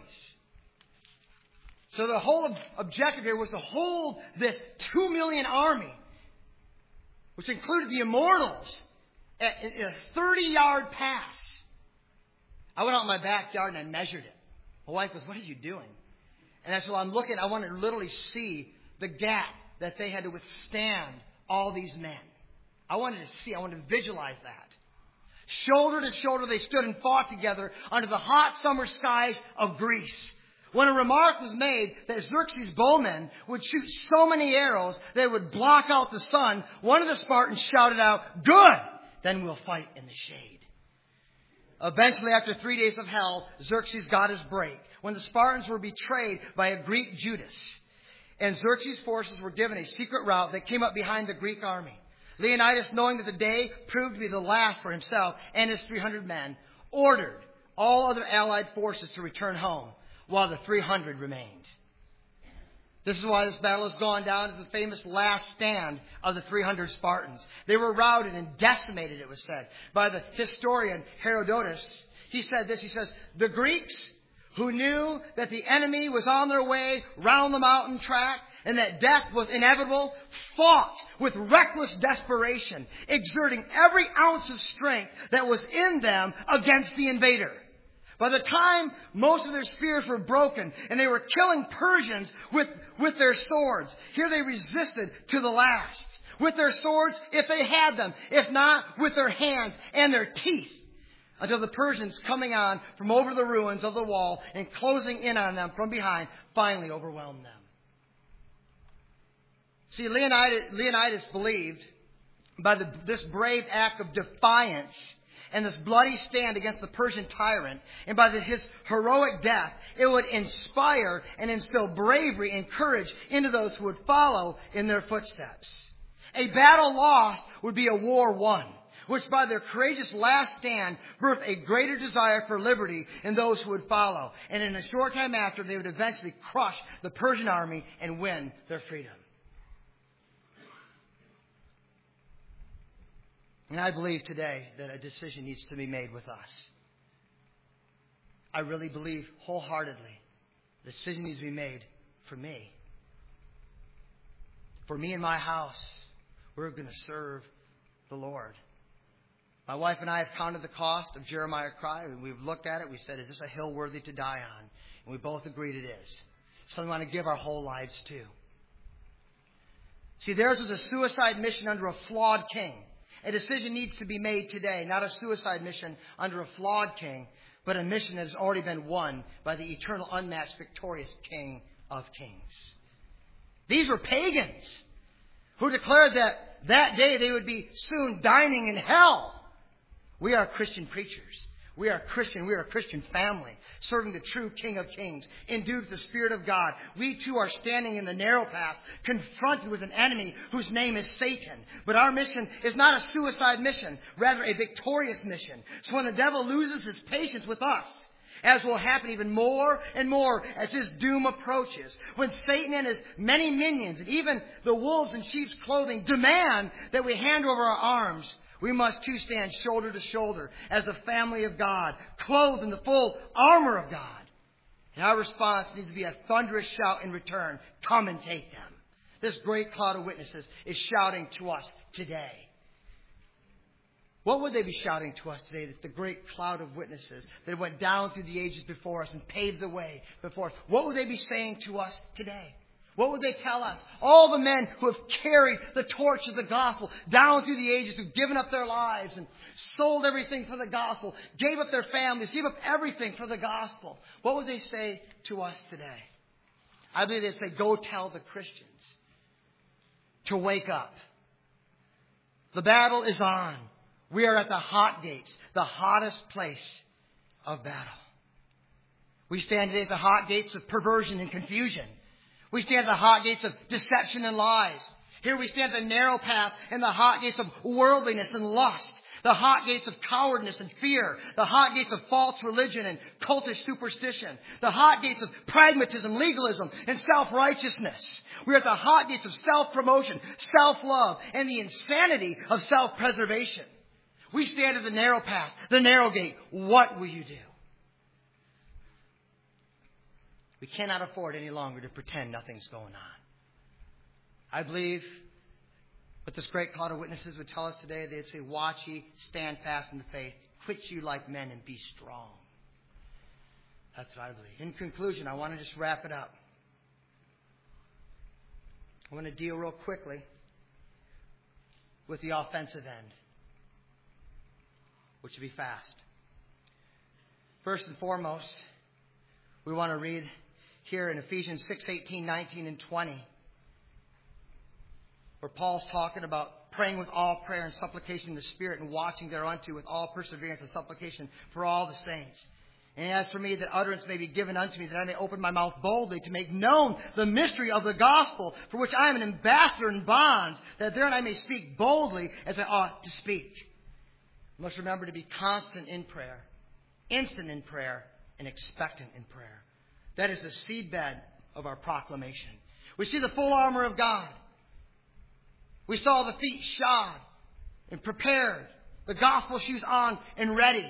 S1: So the whole objective here was to hold this two million army, which included the immortals, at, in a thirty-yard pass. I went out in my backyard and I measured it. My wife goes, "What are you doing?" And I said, well, I'm looking, I want to literally see the gap that they had to withstand all these men. I wanted to see, I wanted to visualize that. Shoulder to shoulder, they stood and fought together under the hot summer skies of Greece. When a remark was made that Xerxes' bowmen would shoot so many arrows they would block out the sun, one of the Spartans shouted out, "Good! Then we'll fight in the shade." Eventually, after three days of hell, Xerxes got his break when the Spartans were betrayed by a Greek Judas. And Xerxes' forces were given a secret route that came up behind the Greek army. Leonidas, knowing that the day proved to be the last for himself and his three hundred men, ordered all other allied forces to return home while the three hundred remained. This is why this battle has gone down to the famous last stand of the three hundred Spartans. They were routed and decimated, it was said, by the historian Herodotus. He said this, he says, "The Greeks, who knew that the enemy was on their way round the mountain track and that death was inevitable, fought with reckless desperation, exerting every ounce of strength that was in them against the invader. By the time most of their spears were broken and they were killing Persians with, with their swords, here they resisted to the last. With their swords, if they had them. If not, with their hands and their teeth. Until the Persians, coming on from over the ruins of the wall and closing in on them from behind, finally overwhelmed them." See, Leonidas, Leonidas believed by the, this brave act of defiance and this bloody stand against the Persian tyrant, and by the, his heroic death, it would inspire and instill bravery and courage into those who would follow in their footsteps. A battle lost would be a war won, which by their courageous last stand birthed a greater desire for liberty in those who would follow. And in a short time after, they would eventually crush the Persian army and win their freedom. And I believe today that a decision needs to be made with us. I really believe wholeheartedly the decision needs to be made for me. For me and my house, we're going to serve the Lord. My wife and I have counted the cost of Jeremiah Cry. We've looked at it. We said, is this a hill worthy to die on? And we both agreed it is. Something we want to give our whole lives to. See, theirs was a suicide mission under a flawed king. A decision needs to be made today, not a suicide mission under a flawed king, but a mission that has already been won by the eternal, unmatched, victorious King of Kings. These were pagans who declared that that day they would be soon dining in hell. We are Christian preachers. We are Christian. We are a Christian family, serving the true King of Kings, endued with the Spirit of God. We too are standing in the narrow path, confronted with an enemy whose name is Satan. But our mission is not a suicide mission, rather a victorious mission. So when the devil loses his patience with us, as will happen even more and more as his doom approaches, when Satan and his many minions, and even the wolves in sheep's clothing, demand that we hand over our arms, we must too stand shoulder to shoulder as a family of God, clothed in the full armor of God. And our response needs to be a thunderous shout in return. Come and take them. This great cloud of witnesses is shouting to us today. What would they be shouting to us today? That the great cloud of witnesses that went down through the ages before us and paved the way before us. What would they be saying to us today? What would they tell us? All the men who have carried the torch of the gospel down through the ages, who've given up their lives and sold everything for the gospel, gave up their families, gave up everything for the gospel. What would they say to us today? I believe they'd say, go tell the Christians to wake up. The battle is on. We are at the hot gates, the hottest place of battle. We stand today at the hot gates of perversion and confusion. We stand at the hot gates of deception and lies. Here we stand at the narrow path and the hot gates of worldliness and lust. The hot gates of cowardice and fear. The hot gates of false religion and cultish superstition. The hot gates of pragmatism, legalism, and self-righteousness. We are at the hot gates of self-promotion, self-love, and the insanity of self-preservation. We stand at the narrow path, the narrow gate. What will you do? We cannot afford any longer to pretend nothing's going on. I believe what this great cloud of witnesses would tell us today, they'd say, watch ye, stand fast in the faith, quit you like men and be strong. That's what I believe. In conclusion, I want to just wrap it up. I want to deal real quickly with the offensive end, which would be fast. First and foremost, we want to read here in Ephesians six, eighteen, nineteen, and twenty, where Paul's talking about praying with all prayer and supplication in the Spirit and watching thereunto with all perseverance and supplication for all the saints. And as for me, that utterance may be given unto me, that I may open my mouth boldly to make known the mystery of the gospel, for which I am an ambassador in bonds, that therein I may speak boldly as I ought to speak. You must remember to be constant in prayer, instant in prayer, and expectant in prayer. That is the seedbed of our proclamation. We see the full armor of God. We saw the feet shod and prepared, the gospel shoes on and ready,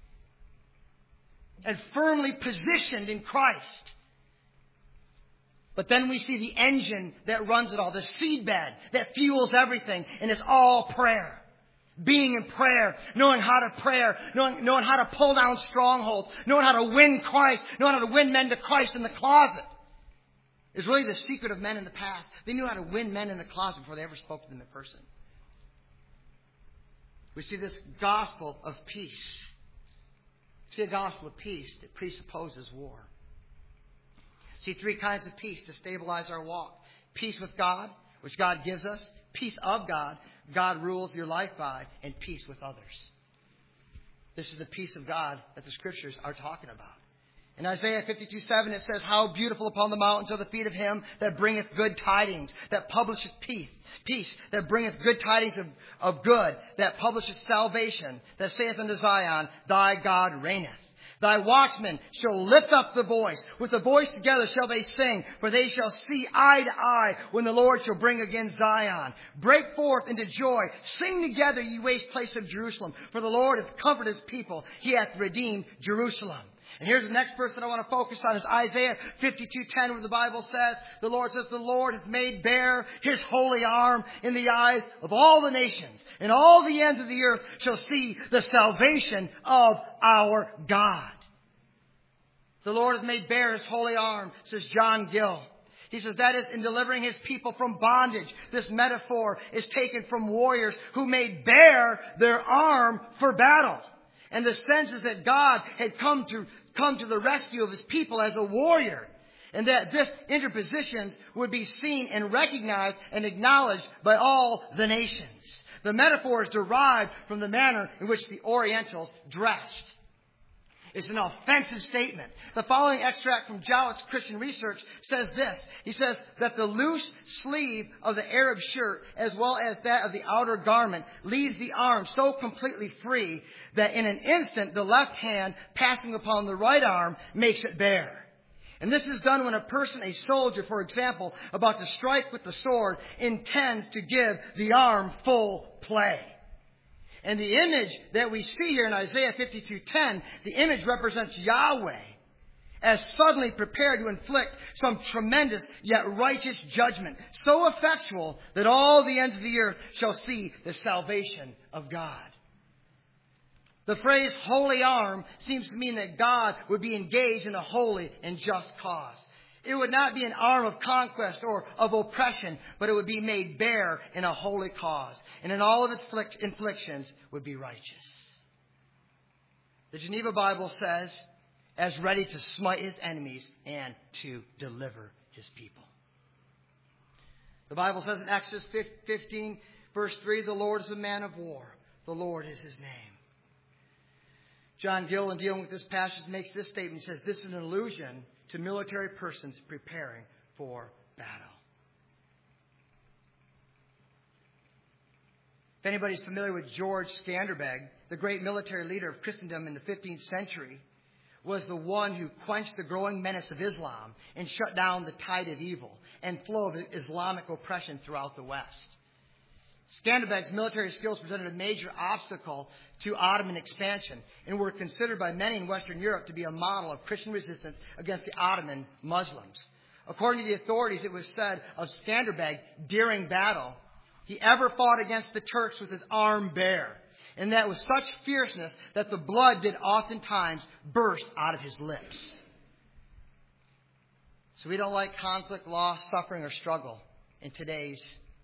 S1: and firmly positioned in Christ. But then we see the engine that runs it all, the seedbed that fuels everything, and it's all prayer. Being in prayer, knowing how to pray, knowing, knowing how to pull down strongholds, knowing how to win Christ, knowing how to win men to Christ in the closet, is really the secret of men in the past. They knew how to win men in the closet before they ever spoke to them in person. We see this gospel of peace. We see a gospel of peace that presupposes war. See three kinds of peace to stabilize our walk. Peace with God, which God gives us. Peace of God, God rules your life by, and peace with others. This is the peace of God that the Scriptures are talking about. In Isaiah fifty-two seven it says, how beautiful upon the mountains are the feet of him that bringeth good tidings, that publisheth peace, peace, that bringeth good tidings of, of good, that publisheth salvation, that saith unto Zion, thy God reigneth. Thy watchmen shall lift up the voice. With the voice together shall they sing, for they shall see eye to eye when the Lord shall bring again Zion. Break forth into joy. Sing together, ye waste place of Jerusalem. For the Lord hath comforted his people. He hath redeemed Jerusalem. And here's the next verse that I want to focus on is Isaiah fifty-two ten, where the Bible says, the Lord says, the Lord hath made bare his holy arm in the eyes of all the nations, and all the ends of the earth shall see the salvation of our God. The Lord hath made bare his holy arm, says John Gill. He says that is in delivering his people from bondage. This metaphor is taken from warriors who made bare their arm for battle. And the sense is that God had come to come to the rescue of his people as a warrior. And that this interpositions would be seen and recognized and acknowledged by all the nations. The metaphor is derived from the manner in which the Orientals dressed. It's an offensive statement. The following extract from Jowett's Christian Research says this. He says that the loose sleeve of the Arab shirt, as well as that of the outer garment, leaves the arm so completely free that in an instant the left hand passing upon the right arm makes it bare. And this is done when a person, a soldier, for example, about to strike with the sword, intends to give the arm full play. And the image that we see here in Isaiah fifty-two ten, the image represents Yahweh. as suddenly prepared to inflict some tremendous yet righteous judgment, so effectual that all the ends of the earth shall see the salvation of God. The phrase holy arm seems to mean that God would be engaged in a holy and just cause. It would not be an arm of conquest or of oppression, but it would be made bare in a holy cause. And in all of its inflictions would be righteous. The Geneva Bible says, as ready to smite his enemies and to deliver his people. The Bible says in Exodus fifteen, verse three, the Lord is a man of war. The Lord is his name. John Gill, in dealing with this passage, makes this statement. He says, this is an allusion to military persons preparing for battle. If anybody's familiar with George Skanderbeg, the great military leader of Christendom in the fifteenth century, was the one who quenched the growing menace of Islam and shut down the tide of evil and flow of Islamic oppression throughout the West. Skanderbeg's military skills presented a major obstacle to Ottoman expansion and were considered by many in Western Europe to be a model of Christian resistance against the Ottoman Muslims. According to the authorities, it was said of Skanderbeg during battle, he ever fought against the Turks with his arm bare, and that with such fierceness that the blood did oftentimes burst out of his lips. So we don't like conflict, loss, suffering, or struggle in today's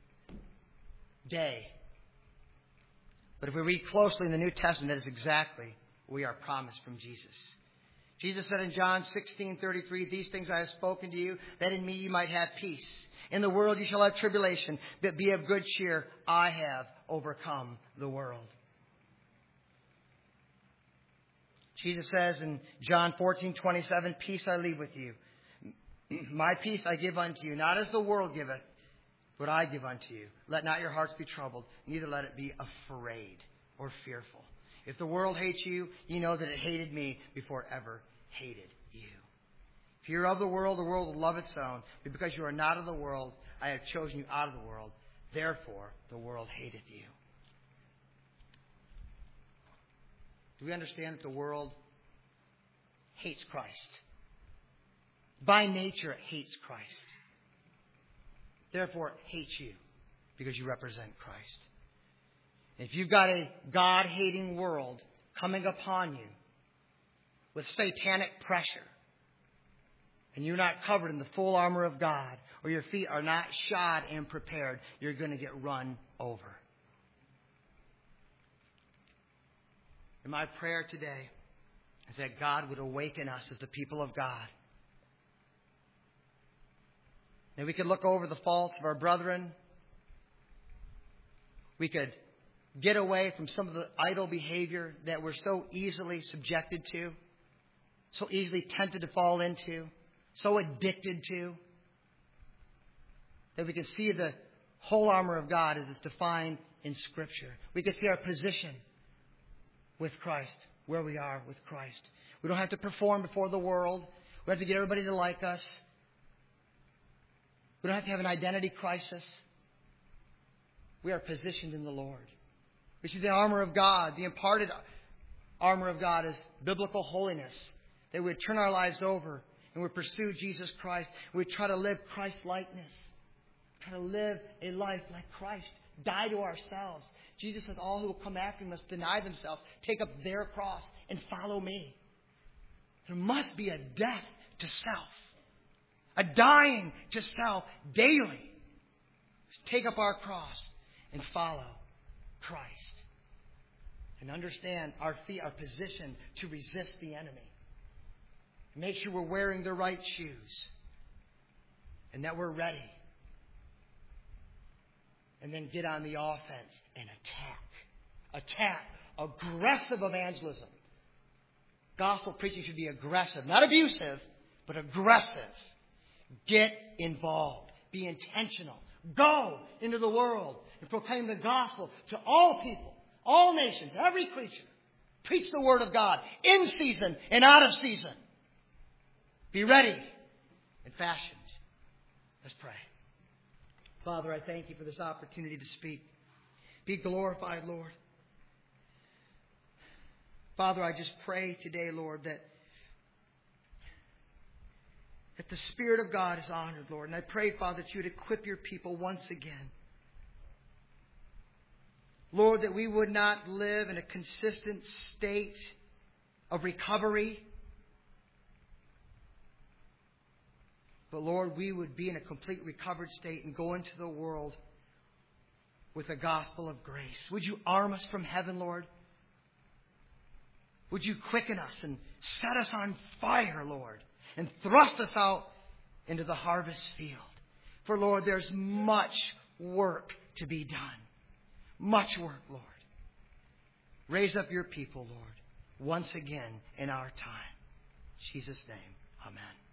S1: day. But if we read closely in the New Testament, that is exactly what we are promised from Jesus. Jesus said in John sixteen thirty-three, these things I have spoken to you, that in me you might have peace. In the world you shall have tribulation, but be of good cheer. I have overcome the world. Jesus says in John fourteen twenty-seven, peace I leave with you. My peace I give unto you, not as the world giveth, but I give unto you. Let not your hearts be troubled, neither let it be afraid or fearful. If the world hates you, you know that it hated me before it ever hated you. If you're of the world, the world will love its own. But because you are not of the world, I have chosen you out of the world. Therefore, the world hated you. Do we understand that the world hates Christ? By nature, it hates Christ. Therefore, it hates you because you represent Christ. If you've got a God-hating world coming upon you with satanic pressure, and you're not covered in the full armor of God, or your feet are not shod and prepared, you're going to get run over. And my prayer today is that God would awaken us as the people of God. That we could look over the faults of our brethren. We could get away from some of the idle behavior that we're so easily subjected to, so easily tempted to fall into, so addicted to. That we could see the whole armor of God as it's defined in Scripture. We could see our position with Christ, where we are with Christ. We don't have to perform before the world. We don't have to get everybody to like us. We don't have to have an identity crisis. We are positioned in the Lord. We see the armor of God, the imparted armor of God is biblical holiness. That we would turn our lives over and we pursue Jesus Christ. We would try to live Christ-likeness. Try to live a life like Christ. Die to ourselves. Jesus said, all who will come after me must deny themselves, take up their cross, and follow me. There must be a death to self. A dying to self daily. Just take up our cross and follow Christ. And understand our feet are positioned to resist the enemy. Make sure we're wearing the right shoes. And that we're ready. And then get on the offense and attack. Attack. Aggressive evangelism. Gospel preaching should be aggressive. Not abusive, but aggressive. Get involved. Be intentional. Go into the world and proclaim the gospel to all people, all nations, every creature. Preach the word of God in season and out of season. Be ready and fashioned. Let's pray. Father, I thank you for this opportunity to speak. Be glorified, Lord. Father, I just pray today, Lord, that that the Spirit of God is honored, Lord. And I pray, Father, that you would equip your people once again. Lord, that we would not live in a consistent state of recovery. But Lord, we would be in a complete recovered state and go into the world with the gospel of grace. Would you arm us from heaven, Lord? Would you quicken us and set us on fire, Lord, and thrust us out into the harvest field? For, Lord, there's much work to be done. Much work, Lord. Raise up your people, Lord, once again in our time. In Jesus' name, amen.